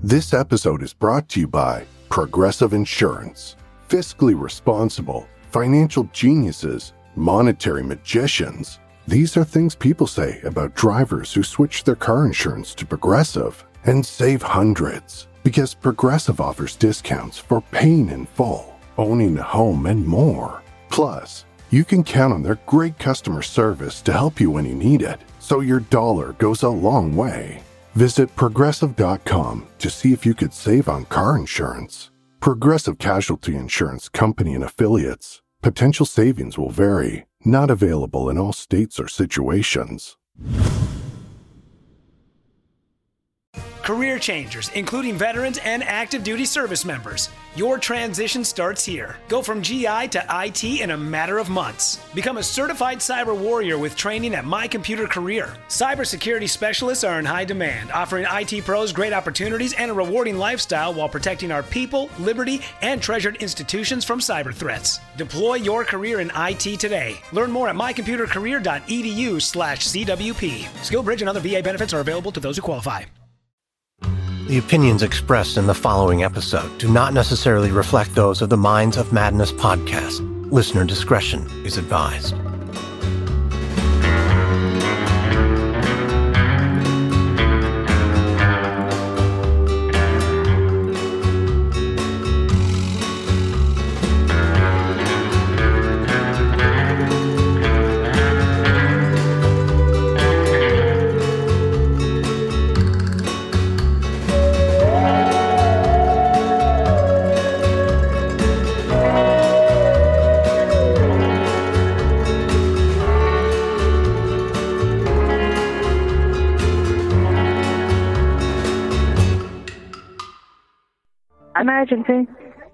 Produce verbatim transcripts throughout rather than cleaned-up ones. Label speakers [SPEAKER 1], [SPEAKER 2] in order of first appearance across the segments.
[SPEAKER 1] This episode is brought to you by Progressive Insurance. Fiscally responsible, financial geniuses, monetary magicians. These are things people say about drivers who switch their car insurance to Progressive and save hundreds. Because Progressive offers discounts for paying in full, owning a home, and more. Plus, you can count on their great customer service to help you when you need it, so your dollar goes a long way. Visit Progressive dot com to see if you could save on car insurance. Progressive Casualty Insurance Company and Affiliates. Potential savings will vary. Not available in all states or situations.
[SPEAKER 2] Career changers, including veterans and active duty service members. Your transition starts here. Go from G I to I T in a matter of months. Become a certified cyber warrior with training at My Computer Career. Cybersecurity specialists are in high demand, offering I T pros great opportunities and a rewarding lifestyle while protecting our people, liberty, and treasured institutions from cyber threats. Deploy your career in I T today. Learn more at my computer career dot e d u slash C W P. SkillBridge and other V A benefits are available to those who qualify.
[SPEAKER 3] The opinions expressed in the following episode do not necessarily reflect those of the Minds of Madness podcast. Listener discretion is advised.
[SPEAKER 4] Emergency.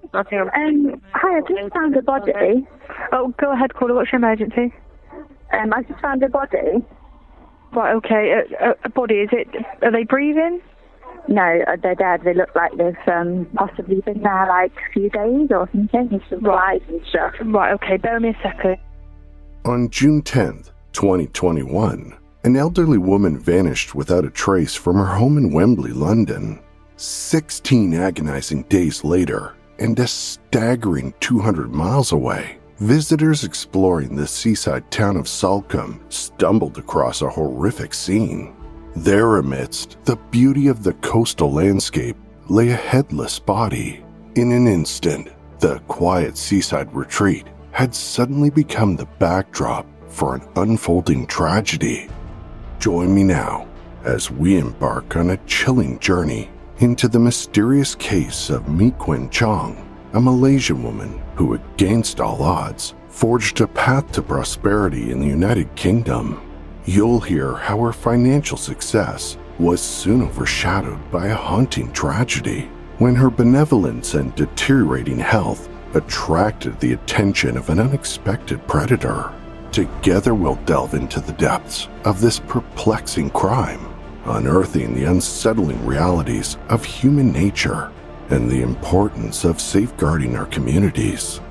[SPEAKER 4] Um, hi, I just found a body.
[SPEAKER 5] Oh, go ahead, caller. What's your emergency?
[SPEAKER 4] Um, I just found a body.
[SPEAKER 5] Right, okay. A, a, a body, is it... Are they breathing?
[SPEAKER 4] No, uh, they're dead. They look like they've um, possibly been there like a few days or something. There's some flies and stuff.
[SPEAKER 5] Right, okay. Bear with me a second.
[SPEAKER 1] On June tenth, twenty twenty-one, an elderly woman vanished without a trace from her home in Wembley, London. Sixteen agonizing days later, and a staggering two hundred miles away, visitors exploring the seaside town of Salcombe stumbled across a horrific scene. There, amidst the beauty of the coastal landscape, lay a headless body. In an instant, the quiet seaside retreat had suddenly become the backdrop for an unfolding tragedy. Join me now as we embark on a chilling journey into the mysterious case of Mi Quen Chong, a Malaysian woman who, against all odds, forged a path to prosperity in the United Kingdom. You'll hear how her financial success was soon overshadowed by a haunting tragedy when her benevolence and deteriorating health attracted the attention of an unexpected predator. Together we'll delve into the depths of this perplexing crime, unearthing the unsettling realities of human nature and the importance of safeguarding our communities.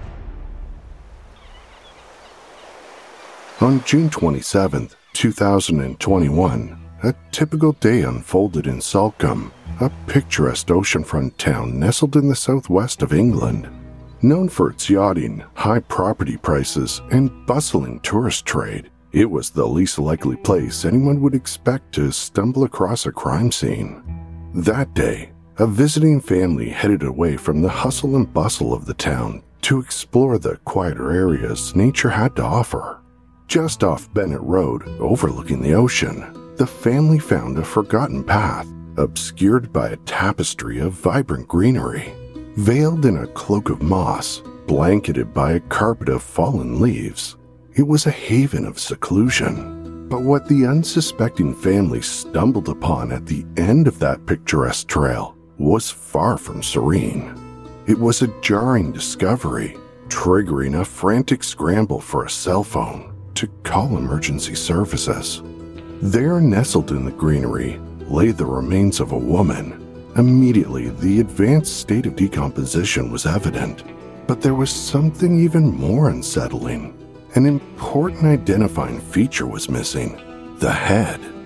[SPEAKER 1] On June twenty-seventh, two thousand twenty-one, a typical day unfolded in Salcombe, a picturesque oceanfront town nestled in the southwest of England. Known for its yachting, high property prices, and bustling tourist trade, it was the least likely place anyone would expect to stumble across a crime scene. That day, a visiting family headed away from the hustle and bustle of the town to explore the quieter areas nature had to offer. Just off Bennett Road, overlooking the ocean, the family found a forgotten path, obscured by a tapestry of vibrant greenery. Veiled in a cloak of moss, blanketed by a carpet of fallen leaves, it was a haven of seclusion. But what the unsuspecting family stumbled upon at the end of that picturesque trail was far from serene. It was a jarring discovery, triggering a frantic scramble for a cell phone to call emergency services. There, nestled in the greenery, lay the remains of a woman. Immediately, the advanced state of decomposition was evident, but there was something even more unsettling. An important identifying feature was missing: the head.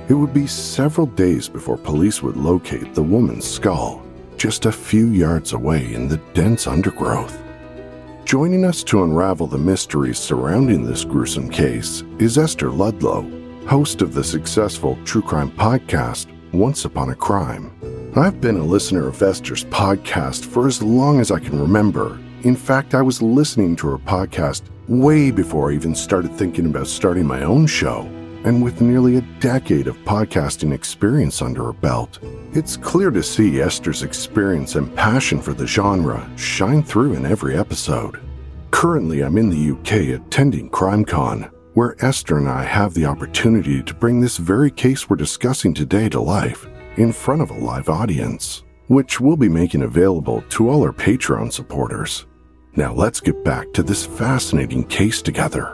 [SPEAKER 1] It would be several days before police would locate the woman's skull, just a few yards away in the dense undergrowth. Joining us to unravel the mysteries surrounding this gruesome case is Esther Ludlow, host of the successful true crime podcast, Once Upon a Crime. I've been a listener of Esther's podcast for as long as I can remember. In fact, I was listening to her podcast way before I even started thinking about starting my own show. And with nearly a decade of podcasting experience under her belt, it's clear to see Esther's experience and passion for the genre shine through in every episode. Currently, I'm in the U K attending CrimeCon, where Esther and I have the opportunity to bring this very case we're discussing today to life in front of a live audience, which we'll be making available to all our Patreon supporters. Now let's get back to this fascinating case together.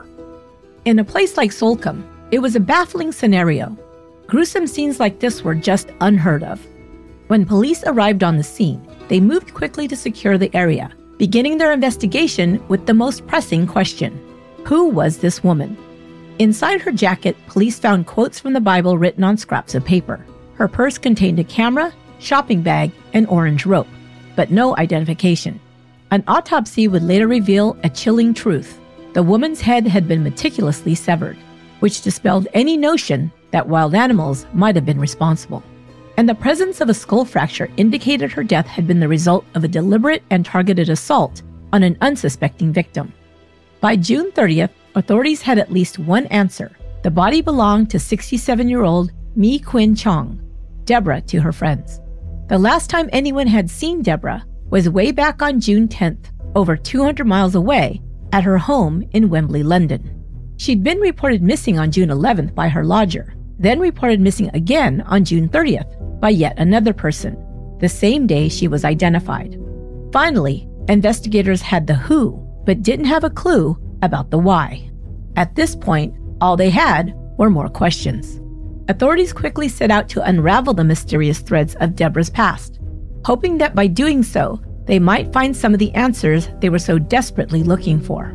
[SPEAKER 6] In a place like Salcombe, it was a baffling scenario. Gruesome scenes like this were just unheard of. When police arrived on the scene, they moved quickly to secure the area, beginning their investigation with the most pressing question: who was this woman? Inside her jacket, police found quotes from the Bible written on scraps of paper. Her purse contained a camera, shopping bag, and orange rope, but no identification. An autopsy would later reveal a chilling truth. The woman's head had been meticulously severed, which dispelled any notion that wild animals might have been responsible. And the presence of a skull fracture indicated her death had been the result of a deliberate and targeted assault on an unsuspecting victim. By June thirtieth, authorities had at least one answer. The body belonged to sixty-seven-year-old Mi Quinn Chong, Deborah to her friends. The last time anyone had seen Deborah was way back on June tenth, over two hundred miles away, at her home in Wembley, London. She'd been reported missing on June eleventh by her lodger, then reported missing again on June thirtieth by yet another person, the same day she was identified. Finally, investigators had the who, but didn't have a clue about the why. At this point, all they had were more questions. Authorities quickly set out to unravel the mysterious threads of Deborah's past, hoping that by doing so, they might find some of the answers they were so desperately looking for.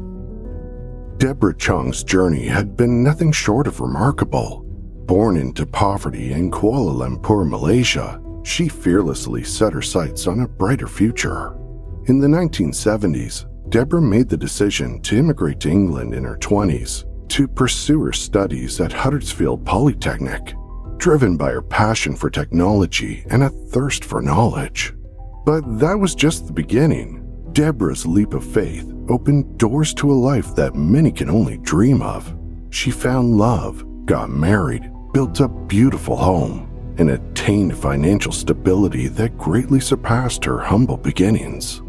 [SPEAKER 1] Deborah Chong's journey had been nothing short of remarkable. Born into poverty in Kuala Lumpur, Malaysia, she fearlessly set her sights on a brighter future. In the nineteen seventies, Deborah made the decision to immigrate to England in her twenties to pursue her studies at Huddersfield Polytechnic, driven by her passion for technology and a thirst for knowledge. But that was just the beginning. Deborah's leap of faith opened doors to a life that many can only dream of. She found love, got married, built a beautiful home, and attained financial stability that greatly surpassed her humble beginnings.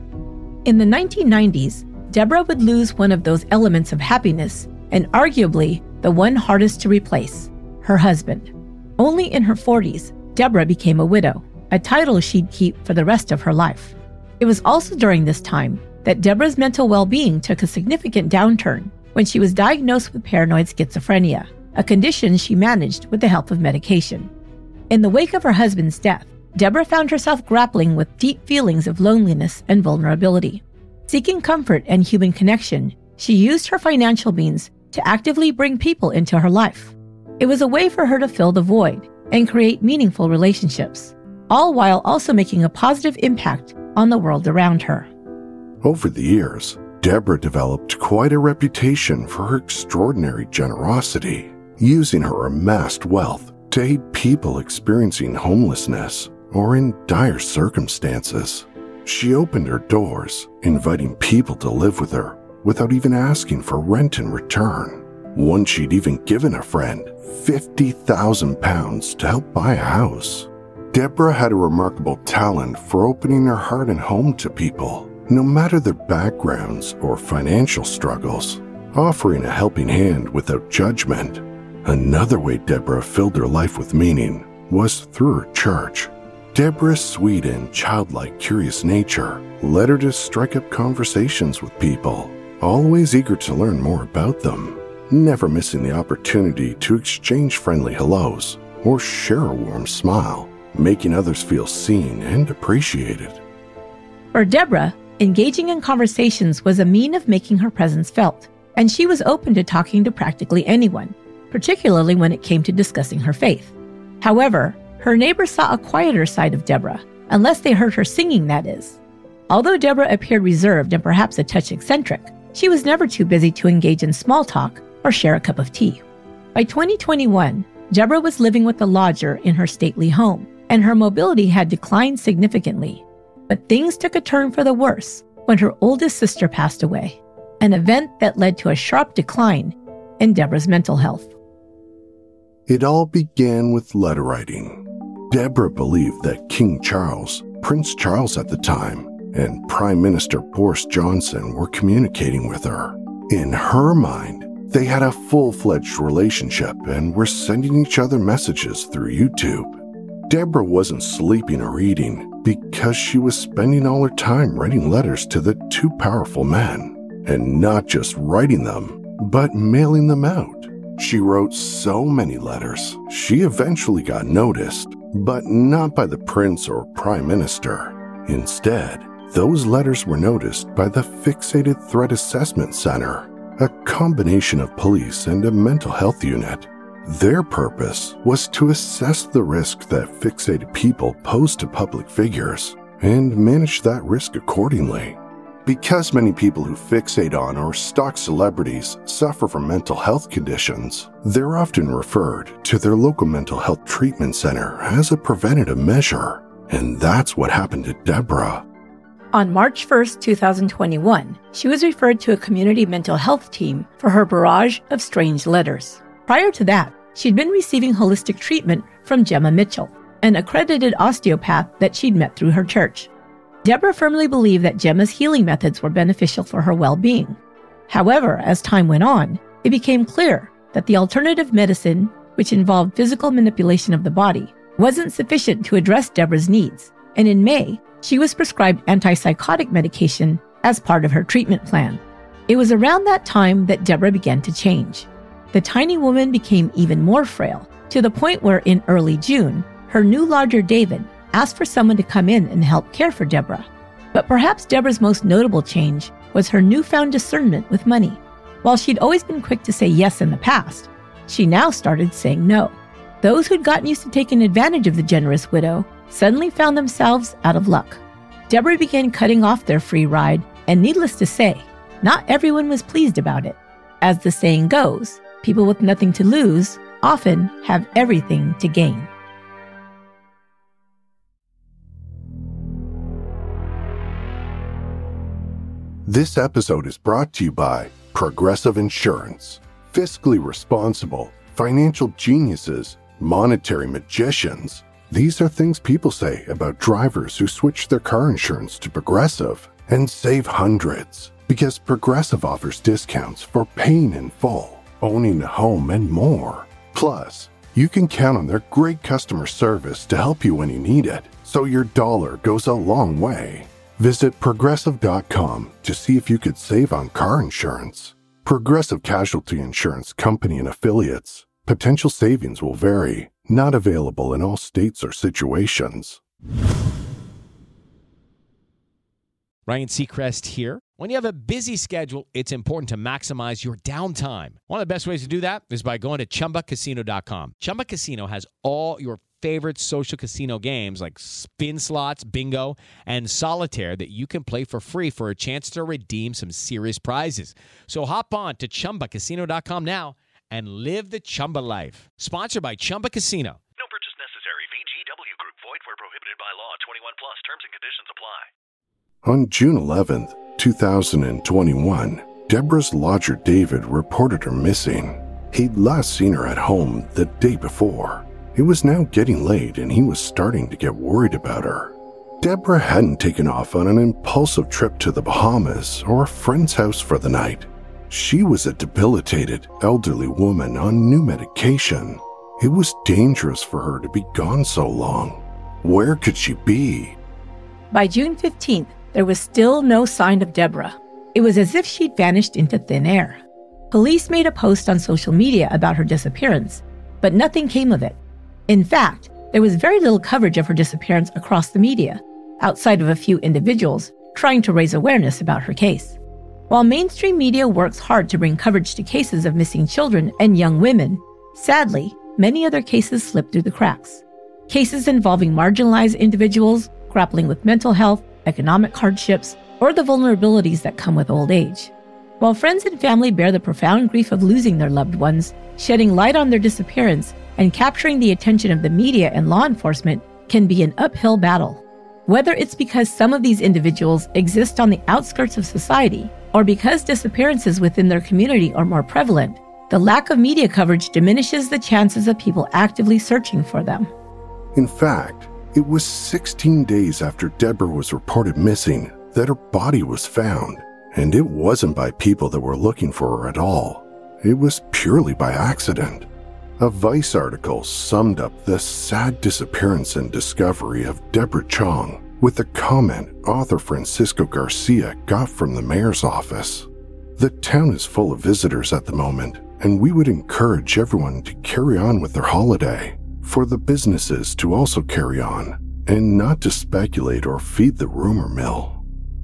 [SPEAKER 6] In the nineteen nineties, Deborah would lose one of those elements of happiness, and arguably the one hardest to replace, her husband. Only in her forties, Deborah became a widow, a title she'd keep for the rest of her life. It was also during this time that Deborah's mental well-being took a significant downturn when she was diagnosed with paranoid schizophrenia, a condition she managed with the help of medication. In the wake of her husband's death, Deborah found herself grappling with deep feelings of loneliness and vulnerability. Seeking comfort and human connection, she used her financial means to actively bring people into her life. It was a way for her to fill the void and create meaningful relationships, all while also making a positive impact on the world around her.
[SPEAKER 1] Over the years, Deborah developed quite a reputation for her extraordinary generosity, using her amassed wealth to aid people experiencing homelessness or in dire circumstances. She opened her doors, inviting people to live with her without even asking for rent in return. Once she'd even given a friend fifty thousand pounds to help buy a house. Deborah had a remarkable talent for opening her heart and home to people, no matter their backgrounds or financial struggles, offering a helping hand without judgment. Another way Deborah filled her life with meaning was through her church. Deborah's sweet and childlike curious nature led her to strike up conversations with people, always eager to learn more about them, never missing the opportunity to exchange friendly hellos or share a warm smile, making others feel seen and appreciated.
[SPEAKER 6] For Deborah, engaging in conversations was a mean of making her presence felt, and she was open to talking to practically anyone. particularly when it came to discussing her faith. However, her neighbors saw a quieter side of Deborah, unless they heard her singing, that is. Although Deborah appeared reserved and perhaps a touch eccentric, she was never too busy to engage in small talk or share a cup of tea. By twenty twenty-one, Deborah was living with a lodger in her stately home, and her mobility had declined significantly. But things took a turn for the worse when her oldest sister passed away, an event that led to a sharp decline in Deborah's mental health.
[SPEAKER 1] It all began with letter writing. Deborah believed that King Charles, Prince Charles at the time, and Prime Minister Boris Johnson were communicating with her. In her mind, they had a full-fledged relationship and were sending each other messages through YouTube. Deborah wasn't sleeping or eating because she was spending all her time writing letters to the two powerful men, and not just writing them, but mailing them out. She wrote so many letters, she eventually got noticed, but not by the prince or prime minister. Instead, those letters were noticed by the Fixated Threat Assessment Center, a combination of police and a mental health unit. Their purpose was to assess the risk that fixated people pose to public figures and manage that risk accordingly. Because many people who fixate on or stalk celebrities suffer from mental health conditions, they're often referred to their local mental health treatment center as a preventative measure. And that's what happened to Deborah.
[SPEAKER 6] On March first, twenty twenty-one, she was referred to a community mental health team for her barrage of strange letters. Prior to that, she'd been receiving holistic treatment from Gemma Mitchell, an accredited osteopath that she'd met through her church. Deborah firmly believed that Gemma's healing methods were beneficial for her well-being. However, as time went on, it became clear that the alternative medicine, which involved physical manipulation of the body, wasn't sufficient to address Deborah's needs, and in May, she was prescribed antipsychotic medication as part of her treatment plan. It was around that time that Deborah began to change. The tiny woman became even more frail, to the point where in early June, her new lodger David asked for someone to come in and help care for Deborah. But perhaps Deborah's most notable change was her newfound discernment with money. While she'd always been quick to say yes in the past, she now started saying no. Those who'd gotten used to taking advantage of the generous widow suddenly found themselves out of luck. Deborah began cutting off their free ride, and needless to say, not everyone was pleased about it. As the saying goes, people with nothing to lose often have everything to gain.
[SPEAKER 1] This episode is brought to you by Progressive Insurance. Fiscally responsible, financial geniuses, monetary magicians. These are things people say about drivers who switch their car insurance to Progressive and save hundreds, because Progressive offers discounts for paying in full, owning a home, and more. Plus, you can count on their great customer service to help you when you need it, so your dollar goes a long way. Visit Progressive dot com to see if you could save on car insurance. Progressive Casualty Insurance Company and Affiliates. Potential savings will vary. Not available in all states or situations.
[SPEAKER 7] Ryan Seacrest here. When you have a busy schedule, it's important to maximize your downtime. One of the best ways to do that is by going to Chumba Casino dot com. Chumba Casino has all your favorite social casino games like spin slots, bingo, and solitaire that you can play for free for a chance to redeem some serious prizes. So hop on to Chumba Casino dot com now and live the Chumba life. Sponsored by Chumba Casino.
[SPEAKER 8] No purchase necessary. V G W Group. Void where prohibited by law. twenty-one plus. Terms and conditions apply.
[SPEAKER 1] On June eleventh, twenty twenty-one, Deborah's lodger David reported her missing. He'd last seen her at home the day before. It was now getting late and he was starting to get worried about her. Deborah hadn't taken off on an impulsive trip to the Bahamas or a friend's house for the night. She was a debilitated, elderly woman on new medication. It was dangerous for her to be gone so long. Where could she be?
[SPEAKER 6] By June fifteenth, there was still no sign of Deborah. It was as if she'd vanished into thin air. Police made a post on social media about her disappearance, but nothing came of it. In fact, there was very little coverage of her disappearance across the media, outside of a few individuals trying to raise awareness about her case. While mainstream media works hard to bring coverage to cases of missing children and young women, Sadly, many other cases slipped through the cracks. Cases involving marginalized individuals grappling with mental health, economic hardships, or the vulnerabilities that come with old age. While friends and family bear the profound grief of losing their loved ones, shedding light on their disappearance and capturing the attention of the media and law enforcement can be an uphill battle. Whether it's because some of these individuals exist on the outskirts of society, or because disappearances within their community are more prevalent, the lack of media coverage diminishes the chances of people actively searching for them.
[SPEAKER 1] In fact, it was sixteen days after Deborah was reported missing that her body was found, and it wasn't by people that were looking for her at all. It was purely by accident. A Vice article summed up the sad disappearance and discovery of Deborah Chong with a comment author Francisco Garcia got from the mayor's office. The town is full of visitors at the moment, and we would encourage everyone to carry on with their holiday, for the businesses to also carry on, and not to speculate or feed the rumor mill.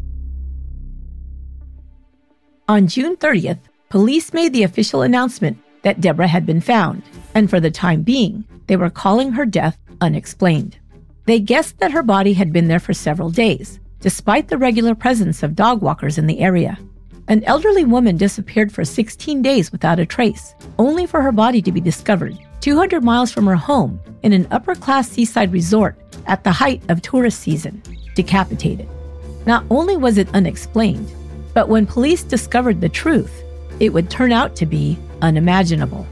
[SPEAKER 6] On June thirtieth, police made the official announcement that Deborah had been found, and for the time being, they were calling her death unexplained. They guessed that her body had been there for several days, despite the regular presence of dog walkers in the area. An elderly woman disappeared for sixteen days without a trace, only for her body to be discovered two hundred miles from her home in an upper-class seaside resort at the height of tourist season, decapitated. Not only was it unexplained, but when police discovered the truth, it would turn out to be unimaginable.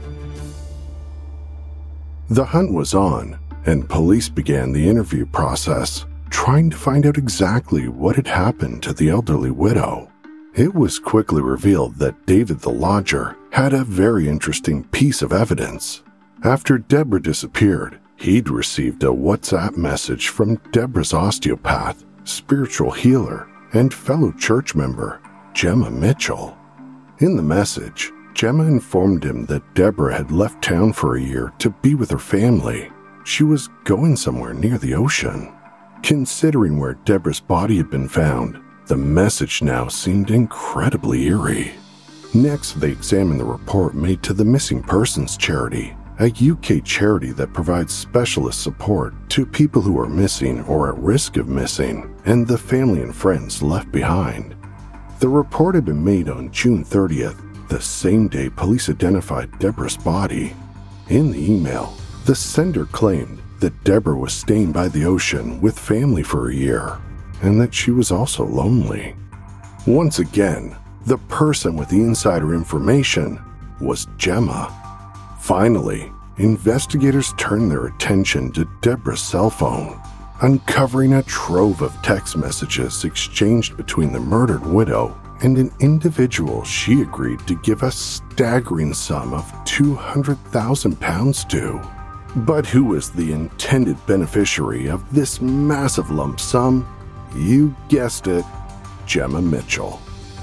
[SPEAKER 1] The hunt was on, and police began the interview process, trying to find out exactly what had happened to the elderly widow. It was quickly revealed that David the lodger had a very interesting piece of evidence. After Deborah disappeared, he'd received a WhatsApp message from Deborah's osteopath, spiritual healer, and fellow church member, Gemma Mitchell. In the message, Gemma informed him that Deborah had left town for a year to be with her family. She was going somewhere near the ocean. Considering where Deborah's body had been found, the message now seemed incredibly eerie. Next, they examined the report made to the Missing Persons Charity, a U K charity that provides specialist support to people who are missing or at risk of missing, and the family and friends left behind. The report had been made on June thirtieth, the same day police identified Deborah's body. In the email, the sender claimed that Deborah was staying by the ocean with family for a year, and that she was also lonely. Once again, the person with the insider information was Gemma. Finally, investigators turned their attention to Deborah's cell phone, uncovering a trove of text messages exchanged between the murdered widow and an individual she agreed to give a staggering sum of two hundred thousand pounds to. But who was the intended beneficiary of this massive lump sum? You guessed it, Gemma Mitchell.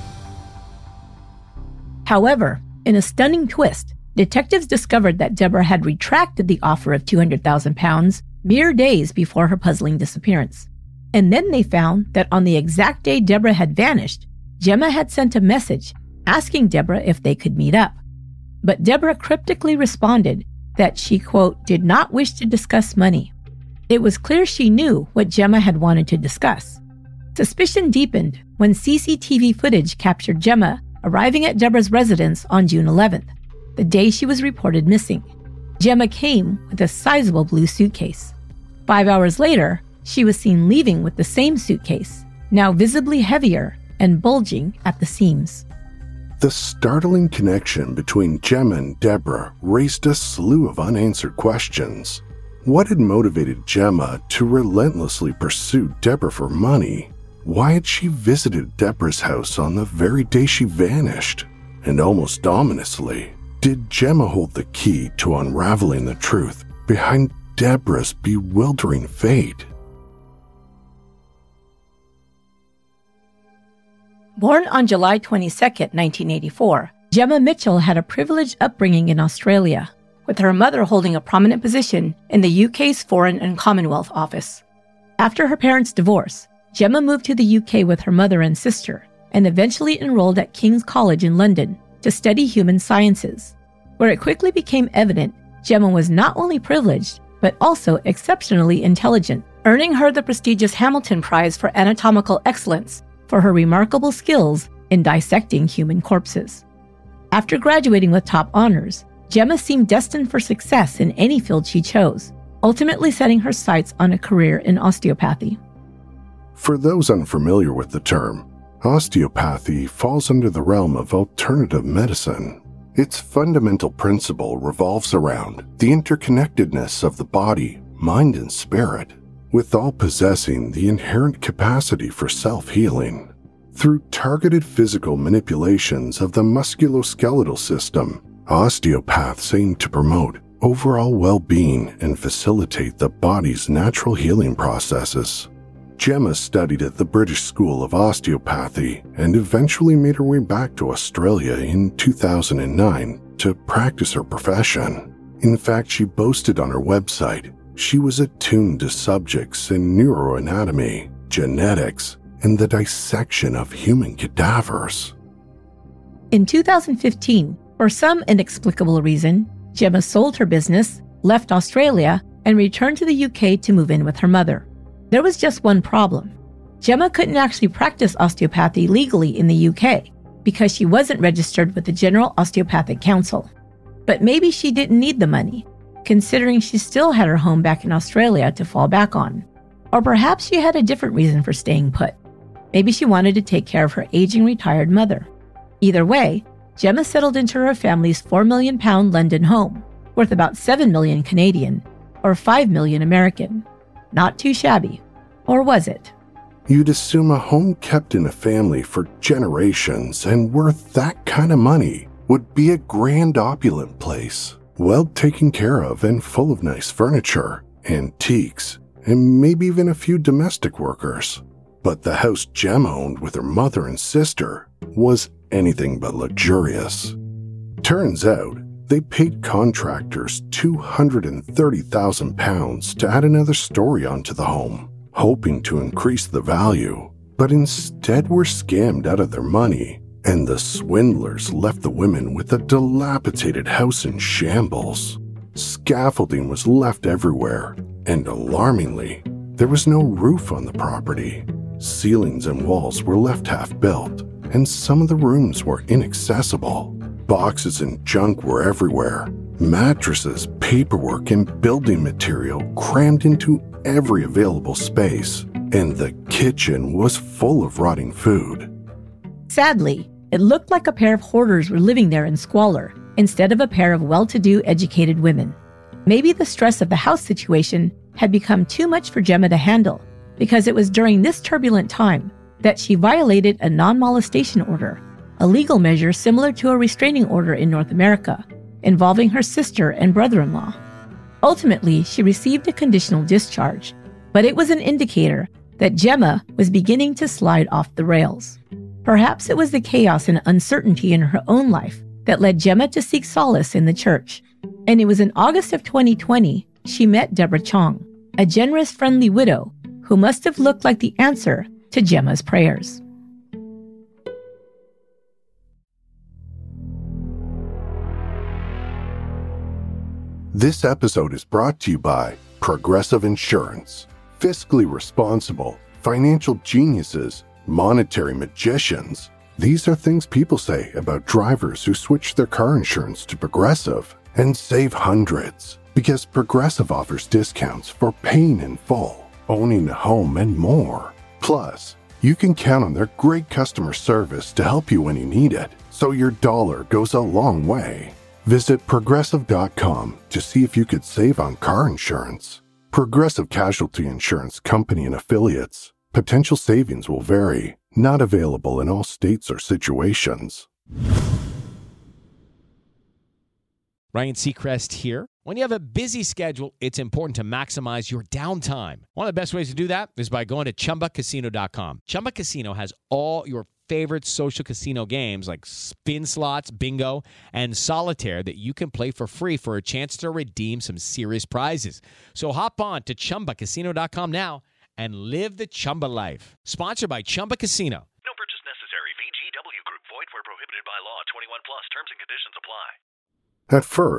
[SPEAKER 6] However, in a stunning twist, detectives discovered that Deborah had retracted the offer of two hundred thousand pounds mere days before her puzzling disappearance. And then they found that on the exact day Deborah had vanished, Gemma had sent a message asking Deborah if they could meet up. But Deborah cryptically responded that she, quote, did not wish to discuss money. It was clear she knew what Gemma had wanted to discuss. Suspicion deepened when C C T V footage captured Gemma arriving at Deborah's residence on June eleventh, the day she was reported missing. Gemma came with a sizable blue suitcase. Five hours later, she was seen leaving with the same suitcase, now visibly heavier and bulging at the seams.
[SPEAKER 1] The startling connection between Gemma and Deborah raised a slew of unanswered questions. What had motivated Gemma to relentlessly pursue Deborah for money? Why had she visited Deborah's house on the very day she vanished? And almost ominously, did Gemma hold the key to unraveling the truth behind Deborah's bewildering fate?
[SPEAKER 6] Born on July twenty-second, nineteen eighty-four, Gemma Mitchell had a privileged upbringing in Australia, with her mother holding a prominent position in the U K's Foreign and Commonwealth Office. After her parents' divorce, Gemma moved to the U K with her mother and sister, and eventually enrolled at King's College in London to study human sciences, where it quickly became evident Gemma was not only privileged, but also exceptionally intelligent, earning her the prestigious Hamilton Prize for Anatomical Excellence for her remarkable skills in dissecting human corpses. After graduating with top honors, Gemma seemed destined for success in any field she chose, ultimately setting her sights on a career in osteopathy.
[SPEAKER 1] For those unfamiliar with the term, osteopathy falls under the realm of alternative medicine. Its fundamental principle revolves around the interconnectedness of the body, mind, and spirit, with all possessing the inherent capacity for self-healing. Through targeted physical manipulations of the musculoskeletal system, osteopaths aim to promote overall well-being and facilitate the body's natural healing processes. Gemma studied at the British School of Osteopathy and eventually made her way back to Australia in two thousand nine to practice her profession. In fact, she boasted on her website she was attuned to subjects in neuroanatomy, genetics, and the dissection of human cadavers.
[SPEAKER 6] In two thousand fifteen, for some inexplicable reason, Gemma sold her business, left Australia, and returned to the U K to move in with her mother. There was just one problem. Gemma couldn't actually practice osteopathy legally in the U K because she wasn't registered with the General Osteopathic Council. But maybe she didn't need the money, considering she still had her home back in Australia to fall back on. Or perhaps she had a different reason for staying put. Maybe she wanted to take care of her aging retired mother. Either way, Gemma settled into her family's four million pound London home, worth about seven million Canadian, or five million American. Not too shabby. Or was it?
[SPEAKER 1] You'd assume a home kept in a family for generations and worth that kind of money would be a grand opulent place, well taken care of and full of nice furniture, antiques, and maybe even a few domestic workers. But the house Gemma owned with her mother and sister was anything but luxurious. Turns out, they paid contractors two hundred thirty thousand pounds to add another story onto the home, hoping to increase the value, but instead were scammed out of their money, and the swindlers left the women with a dilapidated house in shambles. Scaffolding was left everywhere, and alarmingly, there was no roof on the property. Ceilings and walls were left half-built, and some of the rooms were inaccessible. Boxes and junk were everywhere. Mattresses, paperwork, and building material crammed into every available space, and the kitchen was full of rotting food.
[SPEAKER 6] Sadly, it looked like a pair of hoarders were living there in squalor, instead of a pair of well-to-do educated women. Maybe the stress of the house situation had become too much for Gemma to handle, because it was during this turbulent time that she violated a non-molestation order, a legal measure similar to a restraining order in North America, involving her sister and brother-in-law. Ultimately, she received a conditional discharge, but it was an indicator that Gemma was beginning to slide off the rails. Perhaps it was the chaos and uncertainty in her own life that led Gemma to seek solace in the church. And it was in August of twenty twenty she met Deborah Chong, a generous, friendly widow who must have looked like the answer to Gemma's prayers.
[SPEAKER 1] This episode is brought to you by Progressive Insurance. Fiscally responsible, financial geniuses, monetary magicians. These are things people say about drivers who switch their car insurance to Progressive and save hundreds, because Progressive offers discounts for paying in full, owning a home, and more. Plus, you can count on their great customer service to help you when you need it, so your dollar goes a long way. Visit Progressive dot com to see if you could save on car insurance. Progressive Casualty Insurance Company and Affiliates. Potential savings will vary. Not available in all states or situations.
[SPEAKER 7] Ryan Seacrest here. When you have a busy schedule, it's important to maximize your downtime. One of the best ways to do that is by going to Chumba Casino dot com. Chumba Casino has all your favorite social casino games like spin slots, bingo, and solitaire that you can play for free for a chance to redeem some serious prizes. So hop on to Chumba Casino dot com now and live the Chumba life. Sponsored by Chumba Casino.
[SPEAKER 8] No purchase necessary. V G W Group. Void where prohibited by law. twenty-one plus. Terms and conditions apply.
[SPEAKER 1] At first,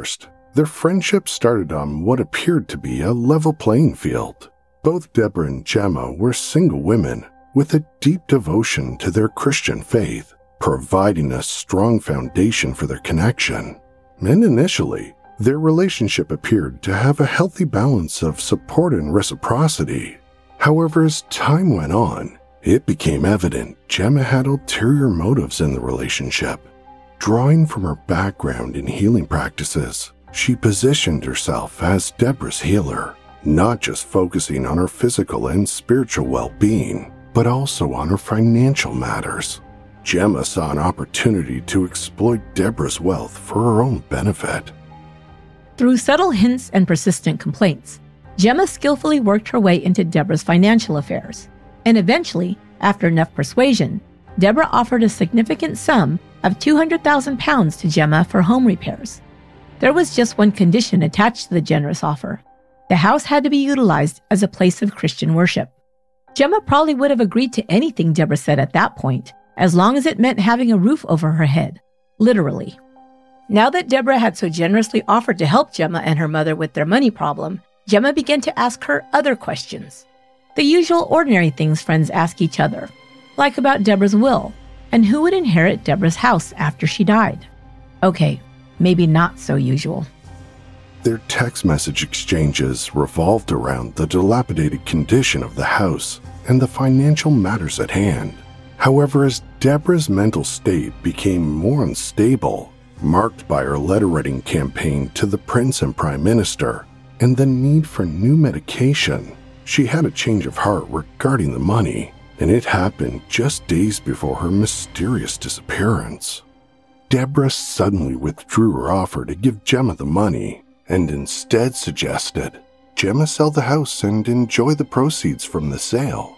[SPEAKER 1] Their friendship started on what appeared to be a level playing field. Both Deborah and Gemma were single women with a deep devotion to their Christian faith, providing a strong foundation for their connection. And initially, their relationship appeared to have a healthy balance of support and reciprocity. However, as time went on, it became evident Gemma had ulterior motives in the relationship. Drawing from her background in healing practices, she positioned herself as Deborah's healer, not just focusing on her physical and spiritual well-being, but also on her financial matters. Gemma saw an opportunity to exploit Deborah's wealth for her own benefit.
[SPEAKER 6] Through subtle hints and persistent complaints, Gemma skillfully worked her way into Deborah's financial affairs. And eventually, after enough persuasion, Deborah offered a significant sum of two hundred thousand pounds to Gemma for home repairs. There was just one condition attached to the generous offer. The house had to be utilized as a place of Christian worship. Gemma probably would have agreed to anything Deborah said at that point, as long as it meant having a roof over her head, literally. Now that Deborah had so generously offered to help Gemma and her mother with their money problem, Gemma began to ask her other questions. The usual ordinary things friends ask each other, like about Deborah's will, and who would inherit Deborah's house after she died. Okay, maybe not so usual.
[SPEAKER 1] Their text message exchanges revolved around the dilapidated condition of the house and the financial matters at hand. However, as Deborah's mental state became more unstable, marked by her letter-writing campaign to the Prince and Prime Minister, and the need for new medication, she had a change of heart regarding the money, and it happened just days before her mysterious disappearance. Deborah suddenly withdrew her offer to give Gemma the money, and instead suggested Gemma sell the house and enjoy the proceeds from the sale.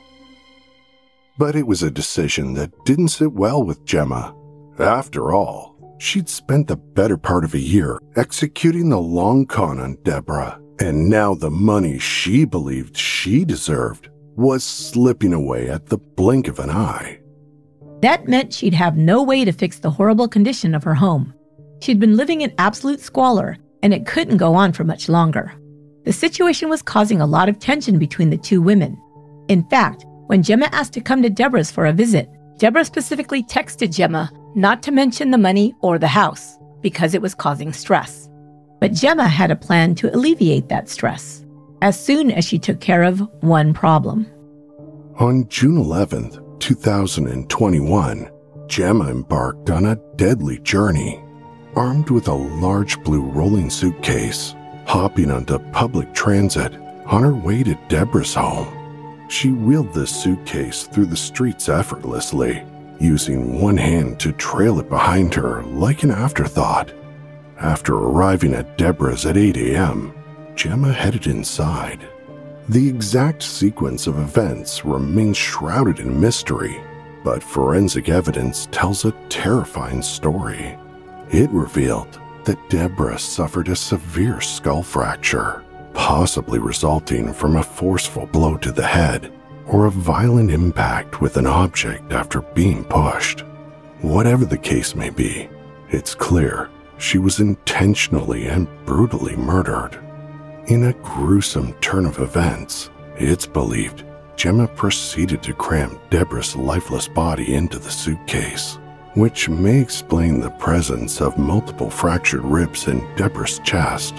[SPEAKER 1] But it was a decision that didn't sit well with Gemma. After all, she'd spent the better part of a year executing the long con on Deborah, and now the money she believed she deserved was slipping away at the blink of an eye.
[SPEAKER 6] That meant she'd have no way to fix the horrible condition of her home. She'd been living in absolute squalor, and it couldn't go on for much longer. The situation was causing a lot of tension between the two women. In fact, when Gemma asked to come to Deborah's for a visit, Deborah specifically texted Gemma not to mention the money or the house, because it was causing stress. But Gemma had a plan to alleviate that stress, as soon as she took care of one problem.
[SPEAKER 1] On June eleventh, two thousand twenty-one, Gemma embarked on a deadly journey. Armed with a large blue rolling suitcase, hopping onto public transit on her way to Deborah's home. She wheeled the suitcase through the streets effortlessly, using one hand to trail it behind her like an afterthought. After arriving at Deborah's at eight a.m., Gemma headed inside. The exact sequence of events remains shrouded in mystery, but forensic evidence tells a terrifying story. It revealed that Deborah suffered a severe skull fracture, possibly resulting from a forceful blow to the head or a violent impact with an object after being pushed. Whatever the case may be, it's clear she was intentionally and brutally murdered. In a gruesome turn of events, it's believed Gemma proceeded to cram Deborah's lifeless body into the suitcase, which may explain the presence of multiple fractured ribs in Deborah's chest.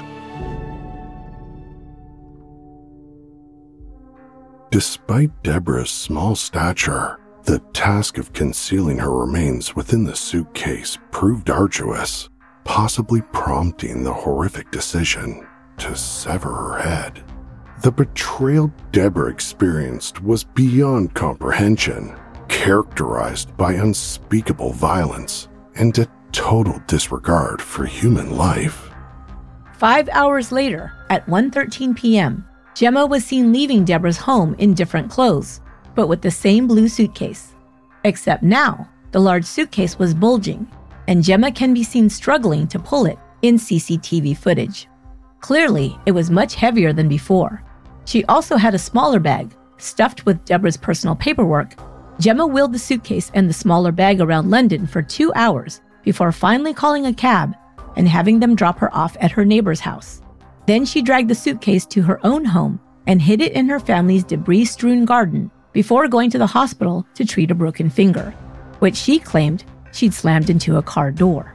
[SPEAKER 1] Despite Deborah's small stature, the task of concealing her remains within the suitcase proved arduous, possibly prompting the horrific decision to sever her head. The betrayal Deborah experienced was beyond comprehension, characterized by unspeakable violence and a total disregard for human life.
[SPEAKER 6] Five hours later, at one thirteen p.m., Gemma was seen leaving Deborah's home in different clothes, but with the same blue suitcase. Except now, the large suitcase was bulging, and Gemma can be seen struggling to pull it in C C T V footage. Clearly, it was much heavier than before. She also had a smaller bag, stuffed with Deborah's personal paperwork. Gemma wheeled the suitcase and the smaller bag around London for two hours before finally calling a cab and having them drop her off at her neighbor's house. Then she dragged the suitcase to her own home and hid it in her family's debris-strewn garden before going to the hospital to treat a broken finger, which she claimed she'd slammed into a car door.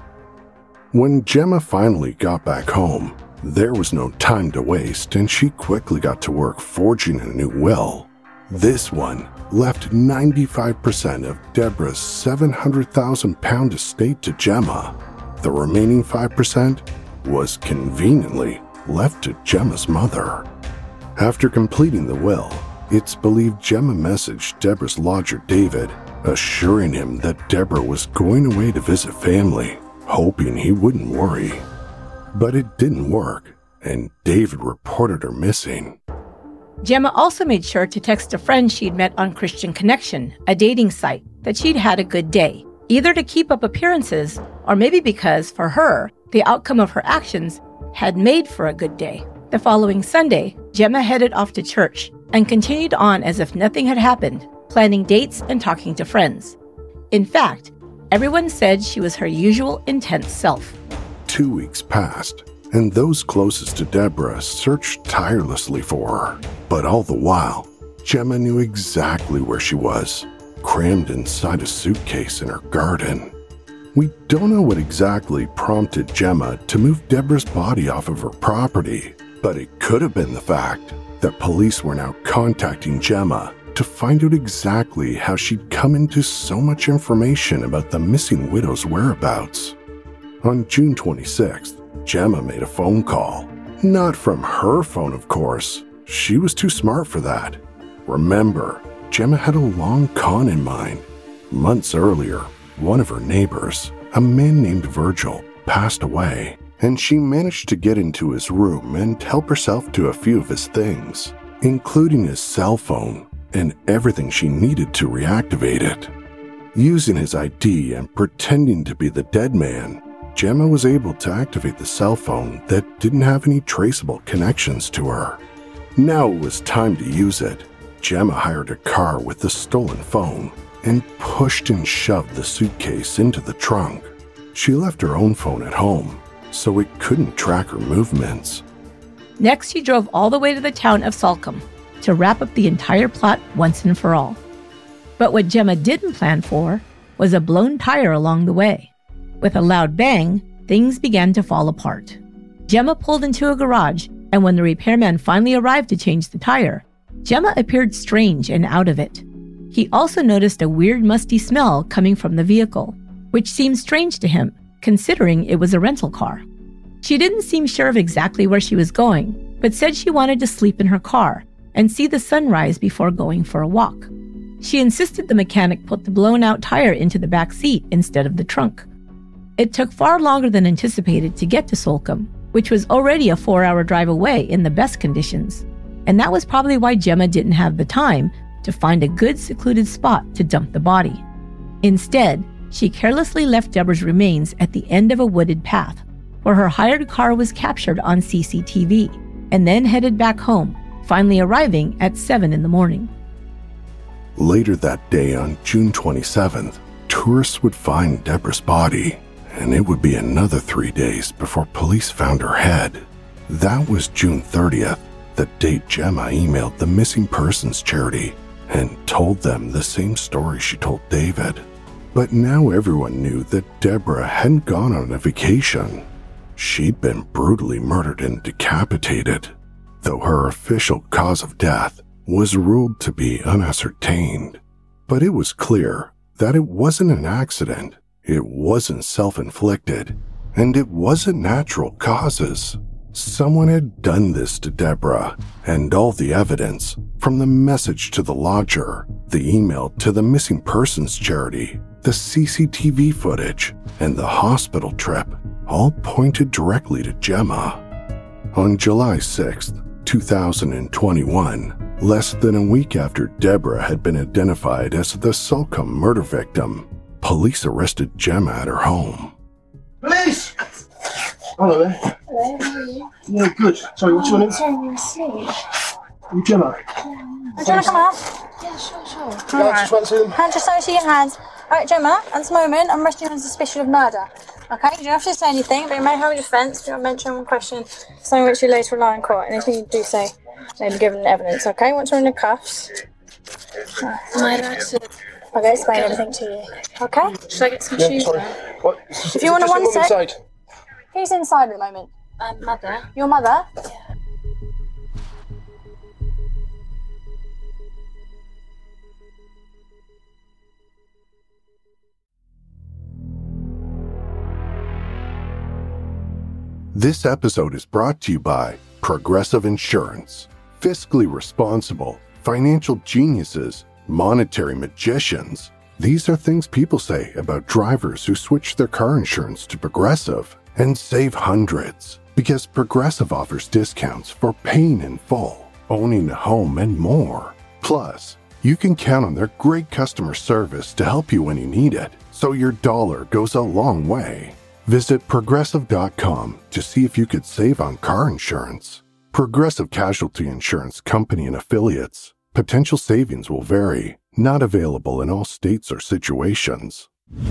[SPEAKER 1] When Gemma finally got back home, there was no time to waste, and she quickly got to work forging a new will. This one left ninety-five percent of Deborah's seven hundred thousand pound estate to Gemma. The remaining five percent was conveniently left to Gemma's mother. After completing the will, it's believed Gemma messaged Deborah's lodger David, assuring him that Deborah was going away to visit family, hoping he wouldn't worry. But it didn't work, and David reported her missing.
[SPEAKER 6] Gemma also made sure to text a friend she'd met on Christian Connection, a dating site, that she'd had a good day, either to keep up appearances or maybe because, for her, the outcome of her actions had made for a good day. The following Sunday, Gemma headed off to church and continued on as if nothing had happened, planning dates and talking to friends. In fact, everyone said she was her usual intense self.
[SPEAKER 1] Two weeks passed, and those closest to Deborah searched tirelessly for her. But all the while, Gemma knew exactly where she was, crammed inside a suitcase in her garden. We don't know what exactly prompted Gemma to move Deborah's body off of her property, but it could have been the fact that police were now contacting Gemma to find out exactly how she'd come into so much information about the missing widow's whereabouts. On June twenty-sixth, Gemma made a phone call. Not from her phone, of course. She was too smart for that. Remember, Gemma had a long con in mind. Months earlier, one of her neighbors, a man named Virgil, passed away, and she managed to get into his room and help herself to a few of his things, including his cell phone and everything she needed to reactivate it. Using his I D and pretending to be the dead man, Gemma was able to activate the cell phone that didn't have any traceable connections to her. Now it was time to use it. Gemma hired a car with the stolen phone and pushed and shoved the suitcase into the trunk. She left her own phone at home, so it couldn't track her movements.
[SPEAKER 6] Next, she drove all the way to the town of Salcombe to wrap up the entire plot once and for all. But what Gemma didn't plan for was a blown tire along the way. With a loud bang, things began to fall apart. Gemma pulled into a garage, and when the repairman finally arrived to change the tire, Gemma appeared strange and out of it. He also noticed a weird musty smell coming from the vehicle, which seemed strange to him, considering it was a rental car. She didn't seem sure of exactly where she was going, but said she wanted to sleep in her car and see the sunrise before going for a walk. She insisted the mechanic put the blown-out tire into the back seat instead of the trunk. It took far longer than anticipated to get to Salcombe, which was already a four-hour drive away in the best conditions, and that was probably why Gemma didn't have the time to find a good secluded spot to dump the body. Instead, she carelessly left Deborah's remains at the end of a wooded path, where her hired car was captured on C C T V, and then headed back home, finally arriving at seven in the morning.
[SPEAKER 1] Later that day on June twenty-seventh, tourists would find Deborah's body, and it would be another three days before police found her head. That was June thirtieth, the date Gemma emailed the missing persons charity and told them the same story she told David. But now everyone knew that Deborah hadn't gone on a vacation. She'd been brutally murdered and decapitated, though her official cause of death was ruled to be unascertained. But it was clear that it wasn't an accident, it wasn't self-inflicted, and it wasn't natural causes. Someone had done this to Deborah, and all the evidence, from the message to the lodger, the email to the missing persons charity, the C C T V footage, and the hospital trip, all pointed directly to Gemma. On July sixth, two thousand twenty-one, less than a week after Deborah had been identified as the Salcombe murder victim, police arrested Gemma at her home.
[SPEAKER 9] Police! Hello there.
[SPEAKER 10] Hello, how are you?
[SPEAKER 9] Yeah, good. Sorry, what's your name?
[SPEAKER 10] Jeremy Sleep.
[SPEAKER 9] You Gemma?
[SPEAKER 10] Yeah.
[SPEAKER 11] Do you want to come out?
[SPEAKER 10] Yeah, sure, sure.
[SPEAKER 9] Yeah, I just want to see them.
[SPEAKER 11] Hand, just so see your hands. All right, Gemma, at this moment, I'm arresting you on suspicion of murder. Okay, you don't have to say anything, but you may hold your defence if you want to mention one question, something which you later rely in court. Anything you do say may be given evidence, okay? Once we're in the cuffs.
[SPEAKER 10] Am I allowed to?
[SPEAKER 11] I'll go explain everything to you. Okay?
[SPEAKER 10] Should I get some
[SPEAKER 9] Yeah,
[SPEAKER 10] shoes
[SPEAKER 9] sorry.
[SPEAKER 10] now?
[SPEAKER 9] What?
[SPEAKER 11] If you want to one sec.
[SPEAKER 9] Inside.
[SPEAKER 11] Who's inside at the moment?
[SPEAKER 10] Um, mother.
[SPEAKER 11] Your mother?
[SPEAKER 10] Yeah.
[SPEAKER 1] This episode is brought to you by Progressive Insurance. Fiscally responsible, financial geniuses, monetary magicians. These are things people say about drivers who switch their car insurance to Progressive and save hundreds, because Progressive offers discounts for paying in full, owning a home, and more. Plus, you can count on their great customer service to help you when you need it, so your dollar goes a long way. Visit Progressive dot com to see if you could save on car insurance. Progressive Casualty Insurance Company and Affiliates. Potential savings will vary. Not available in all states or situations.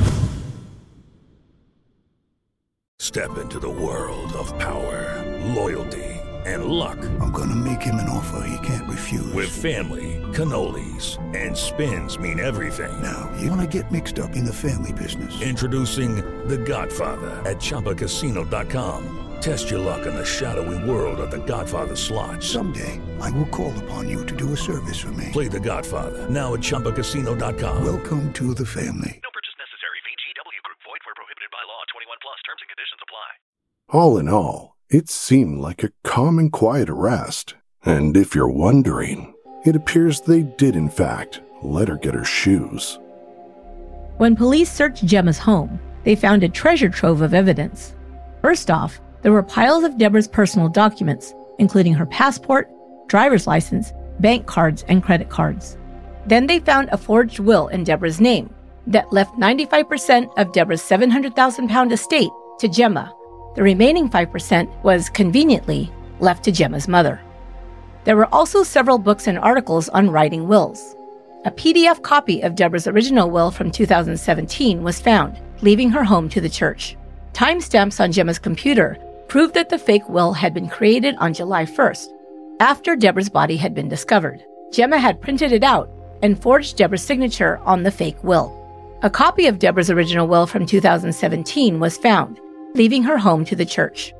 [SPEAKER 12] Step into the world of power, loyalty, and luck.
[SPEAKER 13] I'm gonna make him an offer he can't refuse.
[SPEAKER 12] With family, cannolis, and spins mean everything.
[SPEAKER 13] Now, you wanna get mixed up in the family business.
[SPEAKER 12] Introducing The Godfather at Chumba Casino dot com. Test your luck in the shadowy world of The Godfather slot.
[SPEAKER 13] Someday, I will call upon you to do a service for me.
[SPEAKER 12] Play The Godfather now at Chumba Casino dot com.
[SPEAKER 13] Welcome to the family.
[SPEAKER 8] No purchase necessary. V G W Group. Void where prohibited by law. twenty-one plus. Terms and conditions apply.
[SPEAKER 1] All in all, it seemed like a calm and quiet arrest. And if you're wondering, it appears they did in fact let her get her shoes.
[SPEAKER 6] When police searched Gemma's home, they found a treasure trove of evidence. First off, there were piles of Deborah's personal documents, including her passport, driver's license, bank cards, and credit cards. Then they found a forged will in Deborah's name that left ninety-five percent of Deborah's seven hundred thousand pound estate to Gemma. The remaining five percent was, conveniently, left to Gemma's mother. There were also several books and articles on writing wills. A P D F copy of Deborah's original will from two thousand seventeen was found, leaving her home to the church. Timestamps on Gemma's computer proved that the fake will had been created on July first, after Deborah's body had been discovered. Gemma had printed it out and forged Deborah's signature on the fake will. A copy of Deborah's original will from two thousand seventeen was found, leaving her home to the church.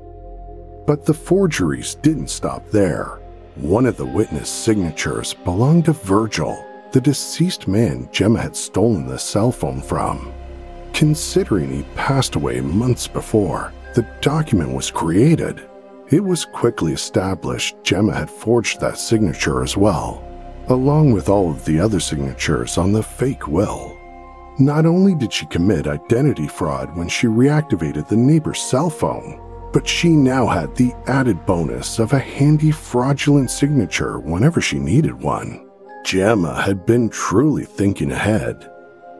[SPEAKER 1] But the forgeries didn't stop there. One of the witness signatures belonged to Virgil, the deceased man Gemma had stolen the cell phone from. Considering he passed away months before the document was created, it was quickly established Gemma had forged that signature as well, along with all of the other signatures on the fake will. Not only did she commit identity fraud when she reactivated the neighbor's cell phone, but she now had the added bonus of a handy fraudulent signature whenever she needed one. Gemma had been truly thinking ahead.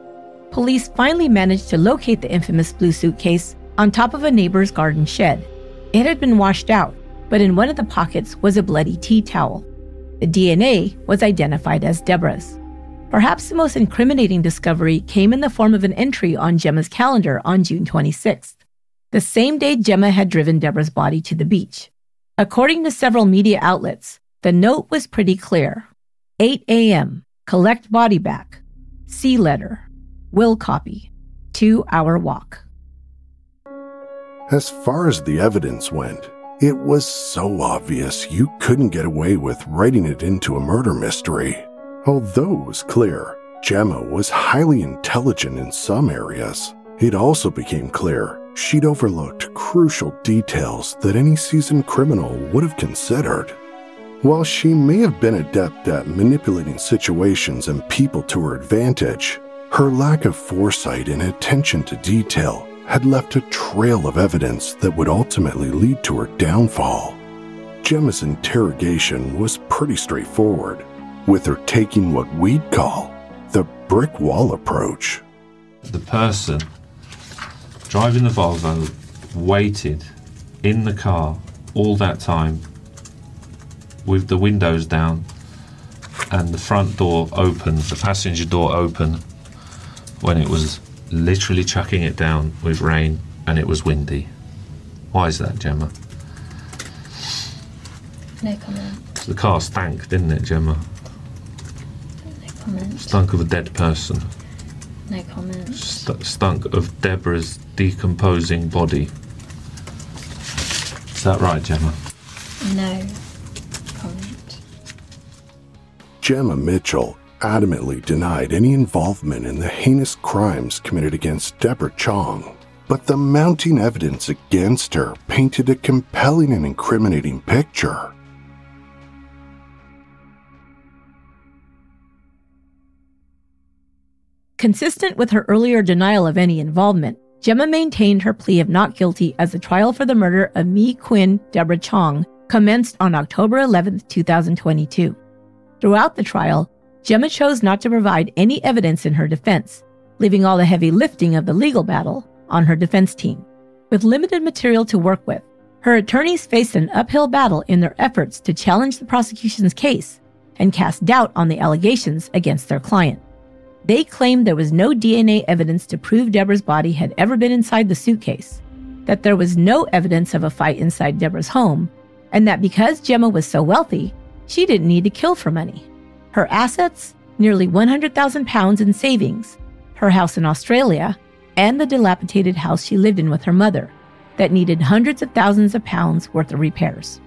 [SPEAKER 6] Police finally managed to locate the infamous blue suitcase on top of a neighbor's garden shed. It had been washed out, but in one of the pockets was a bloody tea towel. The D N A was identified as Deborah's. Perhaps the most incriminating discovery came in the form of an entry on Gemma's calendar on June twenty-sixth, the same day Gemma had driven Deborah's body to the beach. According to several media outlets, the note was pretty clear. eight a.m., collect body back. C letter. Will copy. Two-hour walk.
[SPEAKER 1] As far as the evidence went, it was so obvious you couldn't get away with writing it into a murder mystery. Although it was clear Gemma was highly intelligent in some areas, it also became clear she'd overlooked crucial details that any seasoned criminal would have considered. While she may have been adept at manipulating situations and people to her advantage, her lack of foresight and attention to detail had left a trail of evidence that would ultimately lead to her downfall. Gemma's interrogation was pretty straightforward, with her taking what we'd call the brick wall approach.
[SPEAKER 14] The person driving the Volvo waited in the car all that time with the windows down and the front door open, the passenger door open, when it was literally chucking it down with rain and it was windy. Why is that, Gemma?
[SPEAKER 11] No comment.
[SPEAKER 14] The car stank, didn't it, Gemma?
[SPEAKER 11] No comment.
[SPEAKER 14] Stunk of a dead person.
[SPEAKER 11] No comment.
[SPEAKER 14] St- stunk of Deborah's decomposing body. Is that right, Gemma?
[SPEAKER 11] No comment.
[SPEAKER 1] Gemma Mitchell adamantly denied any involvement in the heinous crimes committed against Deborah Chong, but the mounting evidence against her painted a compelling and incriminating picture.
[SPEAKER 6] Consistent with her earlier denial of any involvement, Gemma maintained her plea of not guilty as the trial for the murder of Mi Quinn Deborah Chong commenced on October eleventh, twenty twenty-two. Throughout the trial, Gemma chose not to provide any evidence in her defense, leaving all the heavy lifting of the legal battle on her defense team. With limited material to work with, her attorneys faced an uphill battle in their efforts to challenge the prosecution's case and cast doubt on the allegations against their client. They claimed there was no D N A evidence to prove Deborah's body had ever been inside the suitcase, that there was no evidence of a fight inside Deborah's home, and that because Gemma was so wealthy, she didn't need to kill for money. Her assets, nearly one hundred thousand pounds in savings, her house in Australia, and the dilapidated house she lived in with her mother, that needed hundreds of thousands of pounds worth of repairs.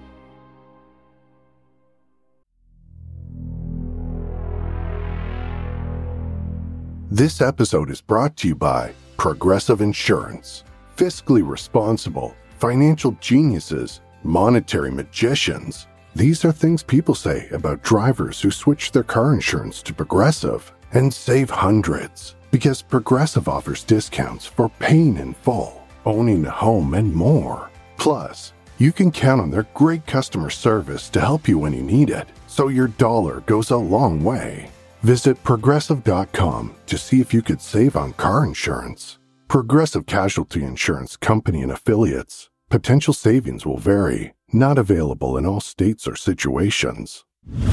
[SPEAKER 1] This episode is brought to you by Progressive Insurance. Fiscally responsible, financial geniuses, monetary magicians. These are things people say about drivers who switch their car insurance to Progressive and save hundreds, because Progressive offers discounts for paying in full, owning a home, and more. Plus, you can count on their great customer service to help you when you need it, so your dollar goes a long way. Visit Progressive dot com to see if you could save on car insurance. Progressive Casualty Insurance Company and Affiliates. Potential savings will vary. Not available in all states or situations.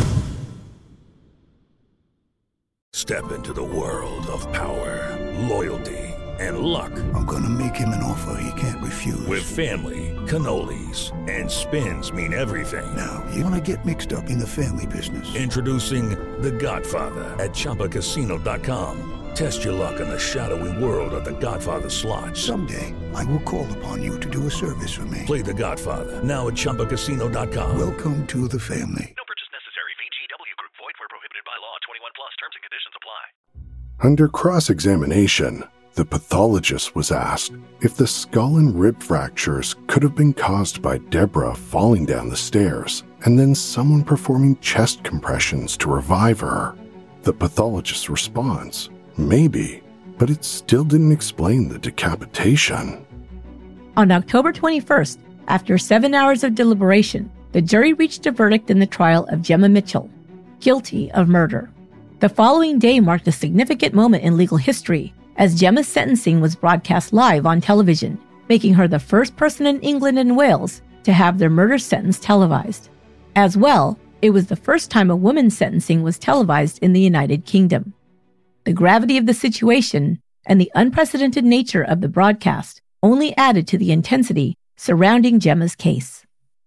[SPEAKER 12] Step into the world of power, loyalty, and luck.
[SPEAKER 13] I'm gonna make him an offer he can't refuse.
[SPEAKER 12] With family, cannolis, and spins mean everything.
[SPEAKER 13] Now, you wanna get mixed up in the family business.
[SPEAKER 12] Introducing The Godfather at Chumba Casino dot com. Test your luck in the shadowy world of The Godfather slot.
[SPEAKER 13] Someday, I will call upon you to do a service for me.
[SPEAKER 12] Play The Godfather now at Chumba Casino dot com.
[SPEAKER 13] Welcome to the family.
[SPEAKER 8] No purchase necessary. V G W Group. Void where prohibited by law. twenty-one plus. Terms and conditions apply.
[SPEAKER 1] Under cross-examination, the pathologist was asked if the skull and rib fractures could have been caused by Deborah falling down the stairs and then someone performing chest compressions to revive her. The pathologist's response, maybe, but it still didn't explain the decapitation.
[SPEAKER 6] On October twenty-first, after seven hours of deliberation, the jury reached a verdict in the trial of Gemma Mitchell, guilty of murder. The following day marked a significant moment in legal history, as Gemma's sentencing was broadcast live on television, making her the first person in England and Wales to have their murder sentence televised. As well, it was the first time a woman's sentencing was televised in the United Kingdom. The gravity of the situation and the unprecedented nature of the broadcast only added to the intensity surrounding Gemma's case.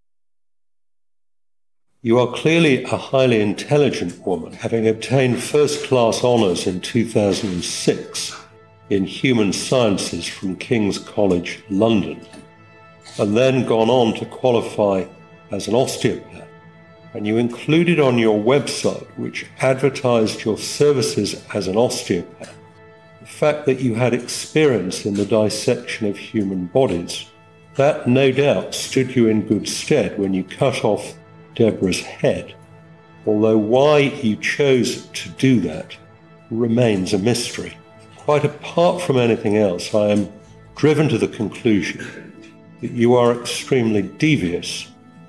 [SPEAKER 15] You are clearly a highly intelligent woman, having obtained first-class honours in two thousand six in Human Sciences from King's College, London, and then gone on to qualify as an osteopath. And you included on your website, which advertised your services as an osteopath, the fact that you had experience in the dissection of human bodies. That no doubt stood you in good stead when you cut off Deborah's head, although why you chose to do that remains a mystery. Quite apart from anything else, I am driven to the conclusion that you are extremely devious.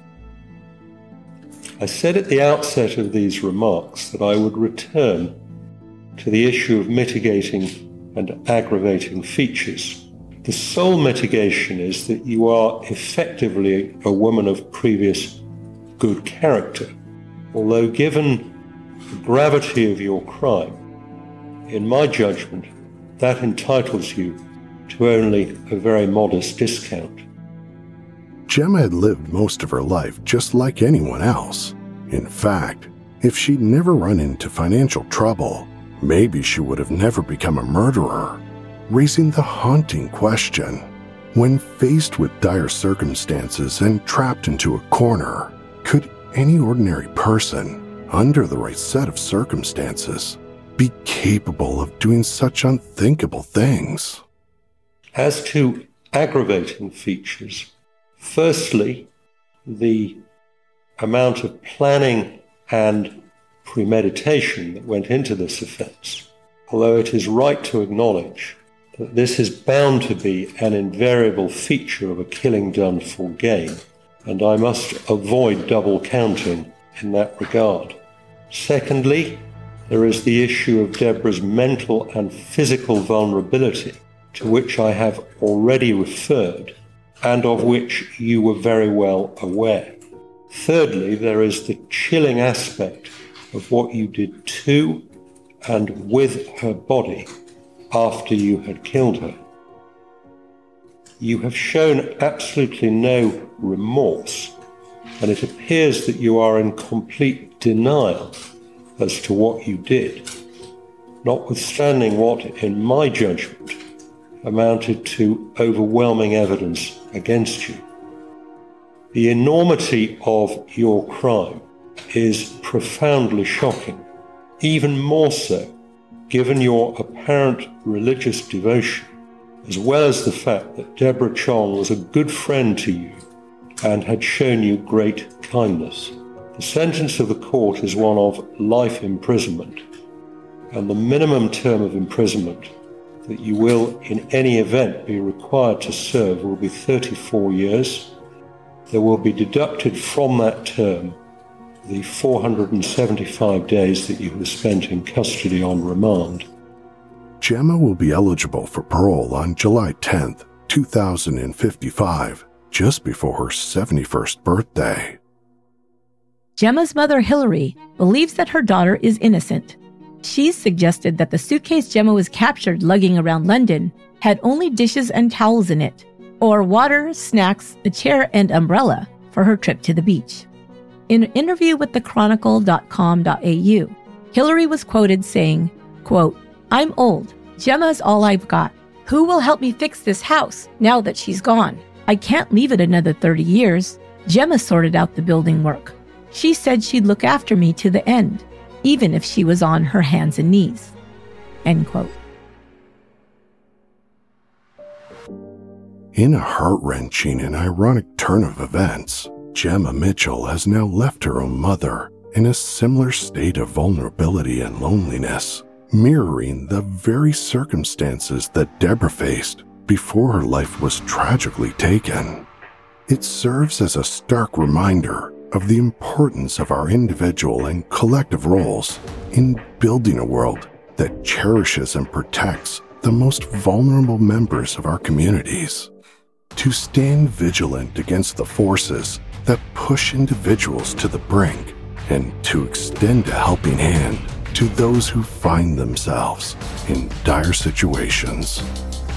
[SPEAKER 15] I said at the outset of these remarks that I would return to the issue of mitigating and aggravating features. The sole mitigation is that you are effectively a woman of previous good character, although given the gravity of your crime, in my judgment, that entitles you to only a very modest discount.
[SPEAKER 1] Gemma had lived most of her life just like anyone else. In fact, if she'd never run into financial trouble, maybe she would have never become a murderer, raising the haunting question: when faced with dire circumstances and trapped into a corner, could any ordinary person, under the right set of circumstances, be capable of doing such unthinkable things?
[SPEAKER 15] As to aggravating features, firstly, the amount of planning and premeditation that went into this offence, although it is right to acknowledge that this is bound to be an invariable feature of a killing done for gain, and I must avoid double counting in that regard. Secondly, there is the issue of Deborah's mental and physical vulnerability, to which I have already referred, and of which you were very well aware. Thirdly, there is the chilling aspect of what you did to and with her body after you had killed her. You have shown absolutely no remorse, and it appears that you are in complete denial as to what you did, notwithstanding what, in my judgment, amounted to overwhelming evidence against you. The enormity of your crime is profoundly shocking, even more so given your apparent religious devotion, as well as the fact that Deborah Chong was a good friend to you and had shown you great kindness. The sentence of the court is one of life imprisonment, and the minimum term of imprisonment that you will in any event be required to serve will be thirty-four years. There will be deducted from that term the four hundred seventy-five days that you have spent in custody on remand.
[SPEAKER 1] Gemma will be eligible for parole on July tenth, two thousand fifty-five, just before her seventy-first birthday.
[SPEAKER 6] Gemma's mother, Hillary, believes that her daughter is innocent. She's suggested that the suitcase Gemma was captured lugging around London had only dishes and towels in it, or water, snacks, a chair, and umbrella for her trip to the beach. In an interview with the chronicle dot com dot a u, Hillary was quoted saying, quote, "I'm old. Gemma's all I've got. Who will help me fix this house now that she's gone? I can't leave it another thirty years. Gemma sorted out the building work. She said she'd look after me to the end, even if she was on her hands and knees." End quote.
[SPEAKER 1] In a heart-wrenching and ironic turn of events, Gemma Mitchell has now left her own mother in a similar state of vulnerability and loneliness, mirroring the very circumstances that Deborah faced before her life was tragically taken. It serves as a stark reminder of the importance of our individual and collective roles in building a world that cherishes and protects the most vulnerable members of our communities. To stand vigilant against the forces that push individuals to the brink, and to extend a helping hand to those who find themselves in dire situations.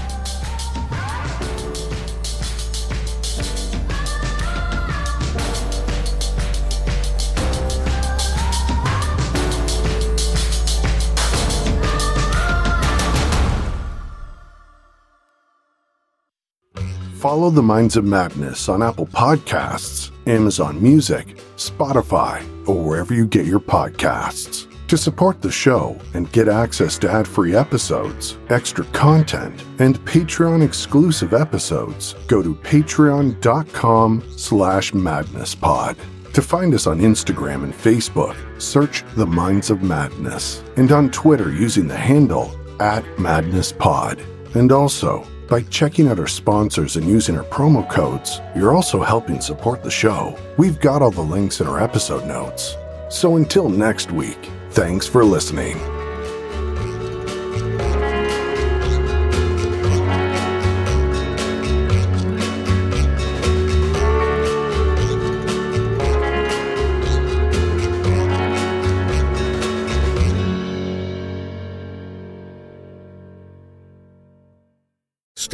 [SPEAKER 1] Follow The Minds of Madness on Apple Podcasts, Amazon Music, Spotify, or wherever you get your podcasts. To support the show and get access to ad-free episodes, extra content, and Patreon-exclusive episodes, go to patreon.com slash madnesspod. To find us on Instagram and Facebook, search The Minds of Madness, and on Twitter using the handle at madnesspod. And also, by checking out our sponsors and using our promo codes, you're also helping support the show. We've got all the links in our episode notes. So until next week, thanks for listening.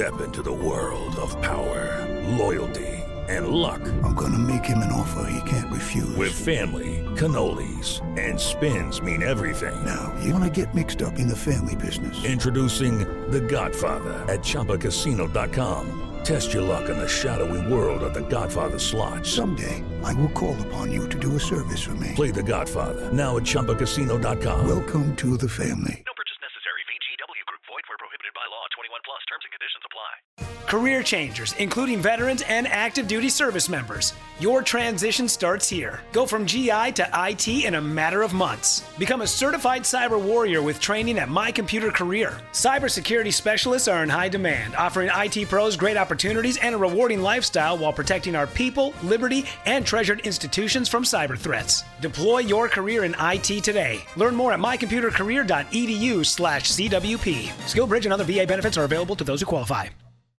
[SPEAKER 12] Step into the world of power, loyalty, and luck.
[SPEAKER 13] I'm gonna make him an offer he can't refuse.
[SPEAKER 12] With family, cannolis, and spins mean everything.
[SPEAKER 13] Now, you wanna get mixed up in the family business.
[SPEAKER 12] Introducing The Godfather at Chumba Casino dot com. Test your luck in the shadowy world of The Godfather slot.
[SPEAKER 13] Someday, I will call upon you to do a service for me.
[SPEAKER 12] Play The Godfather, now at Chumba Casino dot com.
[SPEAKER 13] Welcome to the family.
[SPEAKER 8] No purchase necessary. V G W Group. Void where prohibited by law. twenty-one plus. Terms and conditions apply.
[SPEAKER 2] Career changers, including veterans and active duty service members. Your transition starts here. Go from G I to I T in a matter of months. Become a certified cyber warrior with training at My Computer Career. Cybersecurity specialists are in high demand, offering I T pros great opportunities and a rewarding lifestyle while protecting our people, liberty, and treasured institutions from cyber threats. Deploy your career in I T today. Learn more at my computer career dot e d u slash C W P. SkillBridge and other V A benefits are available to those who qualify.